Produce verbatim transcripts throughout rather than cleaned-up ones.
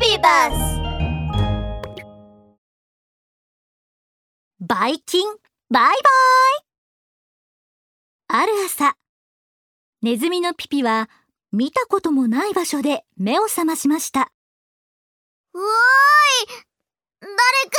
ビバスばいきんバイバイ。ある朝、ネズミのピピは見たこともない場所で目を覚ましました。 うおーい、誰かい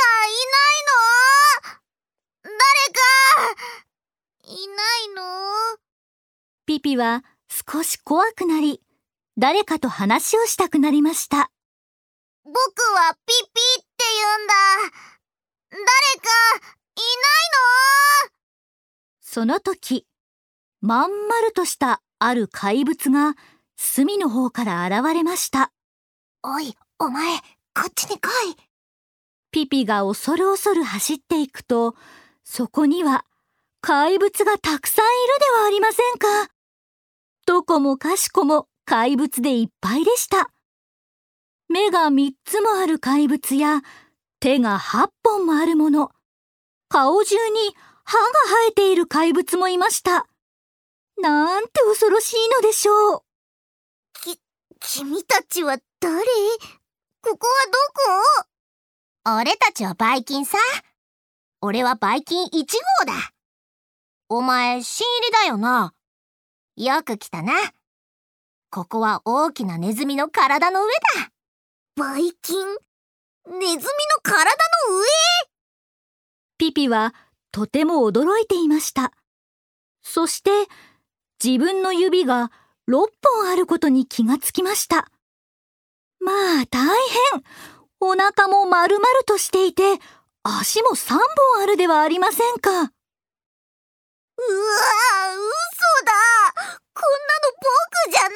ないの？誰かいないの？ ピピは少し怖くなり、誰かと話をしたくなりました。 僕はピピって言うんだ。誰かいないの？ その時、まん丸としたある怪物が隅の方から現れました。 おい、お前、こっちに来い。 ピピが恐る恐る走っていくと、そこには怪物がたくさんいるではありませんか。どこもかしこも怪物でいっぱいでした。目がみっつもある怪物や、手がはっぽんもあるもの、顔中に歯が生えている怪物もいました。なんて恐ろしいのでしょう。 き、君たちは誰？ここはどこ？俺たちはバイキンさ。俺はバイキンいち号だ。お前、新入りだよな。よく来たな。ここは大きなネズミの体の上だ。バイキン？ネズミの体の上？ ピピはとても驚いていました。そして自分の指がろっぽんあることに気がつきました。まあ大変。お腹も丸々としていて、足もさんぼんあるではありませんか。うわー、 嘘だ。こんなの僕じゃない。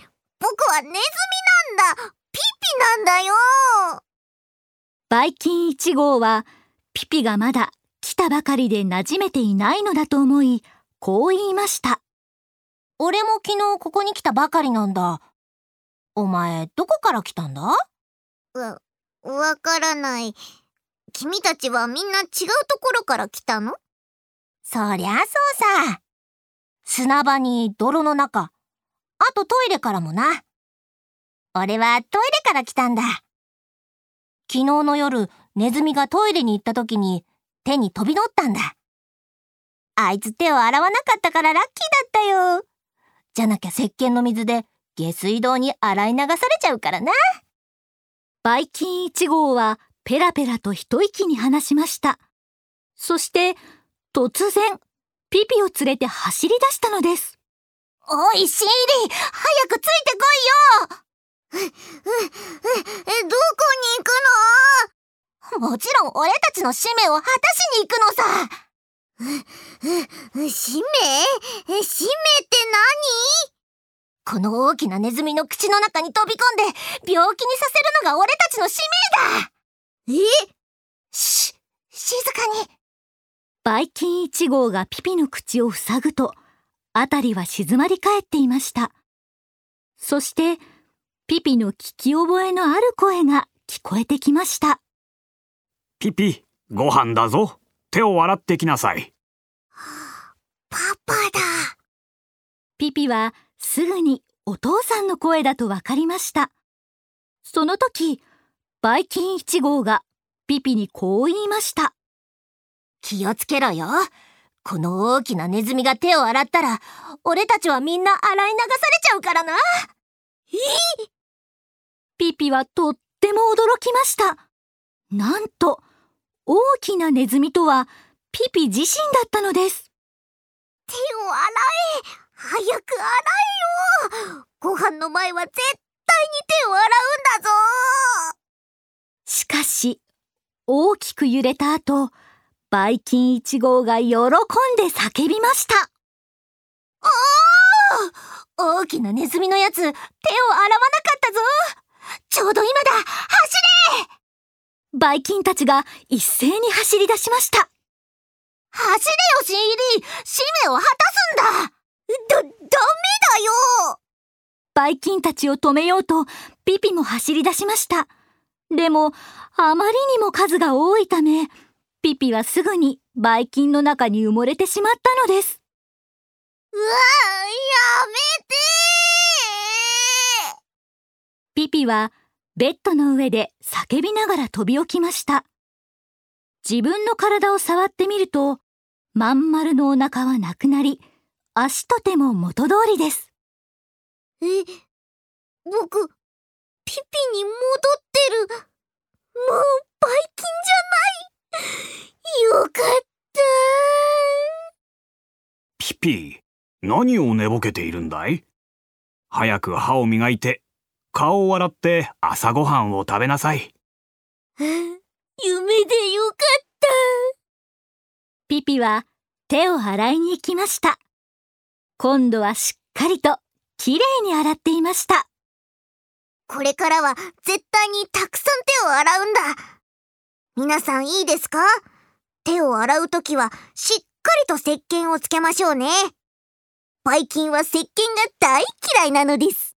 僕はネズミなんだ。ピピなんだよ。 バイキンいち号はピピがまだ来たばかりで馴染めていないのだと思い、こう言いました。 俺も昨日ここに来たばかりなんだ。お前、どこから来たんだ？わ、わからない。君たちはみんな違うところから来たの？そりゃそうさ。砂場に泥の中、あとトイレからもな。俺はトイレから来たんだ。昨日の夜、ネズミがトイレに行った時に手に飛び乗ったんだ。あいつ手を洗わなかったからラッキーだったよ。じゃなきゃ石鹸の水で下水道に洗い流されちゃうからな。 バイキンいち号はペラペラと一息に話しました。そして突然ピピを連れて走り出したのです。 おいシーリー、早くついてこいよ。う、う、う、え、どこに行くの？もちろん俺たちの使命を果たしに行くのさ。う、う、使命？え、使命って何？この大きなネズミの口の中に飛び込んで病気にさせるのが俺たちの使命だ。え？し、静かに。 バイキンいち号がピピの口を塞ぐと、あたりは静まり返っていました。そしてピピの聞き覚えのある声が聞こえてきました。 ピピ、ご飯だぞ。手を洗ってきなさい。 パパだ。 ピピはすぐにお父さんの声だとわかりました。その時、バイキンいち号がピピにこう言いました。 気をつけろよ。この大きなネズミが手を洗ったら、俺たちはみんな洗い流されちゃうからな。え？ ピピはとっても驚きました。なんと、大きなネズミとはピピ自身だったのです。 手を洗え。早く洗えよ。ご飯の前は絶対に手を洗うんだぞ。 しかし、大きく揺れた後、バイキンいち号が喜んで叫びました。 おー！大きなネズミのやつ、手を洗わなかったぞ。ちょうど今だ。走れ！ バイキンたちが一斉に走り出しました。 走れよ、新入り！使命を果たすんだ！だ、ダメだよ！ バイキンたちを止めようと、ピピも走り出しました。でも、あまりにも数が多いため、ピピはすぐにバイキンの中に埋もれてしまったのです。 うわ、やめてー！ ピピはベッドの上で叫びながら飛び起きました。自分の体を触ってみると、まん丸のお腹はなくなり、足と手も元通りです。 え、僕、ピピに戻ってる。もうばい菌じゃない。よかった。 ピピ、何を寝ぼけているんだい？早く歯を磨いて、顔を洗って朝ごはんを食べなさい。 夢でよかった。 ピピは手を洗いに行きました。今度はしっかりときれいに洗っていました。 これからは絶対にたくさん手を洗うんだ。皆さんいいですか？手を洗うときはしっかりと石鹸をつけましょうね。ばい菌は石鹸が大嫌いなのです。